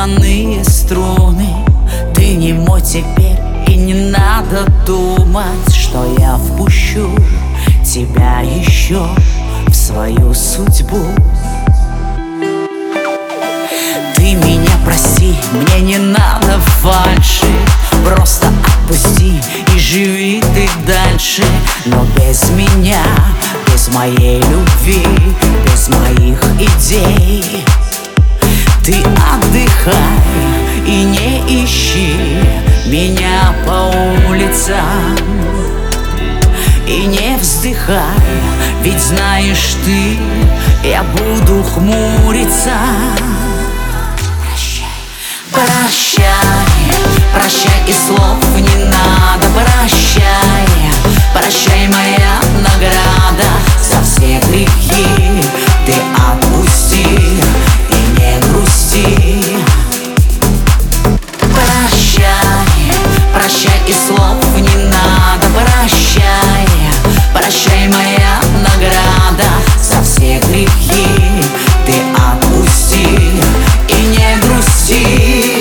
сломанные струны. Ты не мой теперь, и не надо думать, что я впущу тебя еще в свою судьбу. Ты меня прости, мне не надо фальши, просто отпусти и живи ты дальше. Но без меня, без моей любви, без моих идей ты отдыхай и не ищи меня по улицам. И не вздыхай, ведь знаешь ты, я буду хмуриться. Прощай, прощай, и слов не надо. Прощай, прощай, моя награда за все грехи. Ты отпусти и не грусти. Прощай, прощай, и слов не надо. Прощай, прощай, моя награда за все грехи. Ты отпусти и не грусти.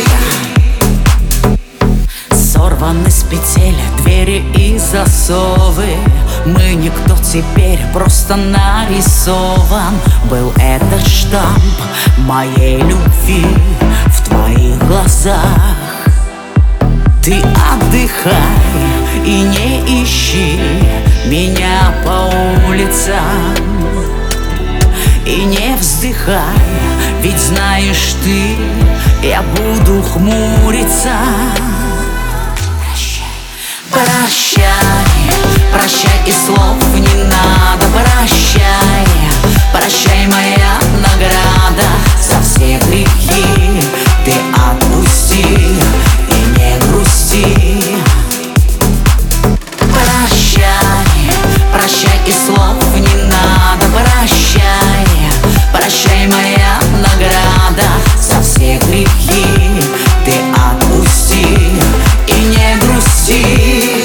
Сорваны с петель двери и засовы. Мы никто теперь, просто нарисован. Был этот штамп моей любви в твоих глазах. Ты отдыхай и не ищи меня по улицам. И не вздыхай, ведь знаешь ты, я буду хмуриться. Прощай, прощай, и слов не надо. Прощай, прощай, моя награда за все грехи. Ты отпусти и не грусти. Прощай, прощай, и слов не надо. Прощай, прощай, моя награда за все грехи. Ты отпусти и не грусти.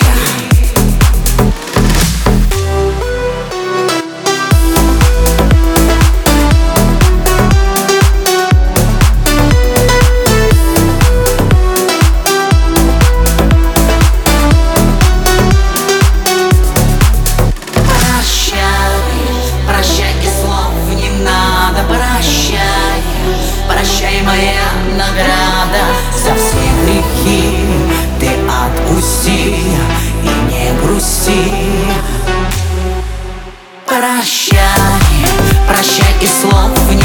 Прощай, моя награда за все грехи. Ты отпусти и не грусти. Прощай, прощай, и слов не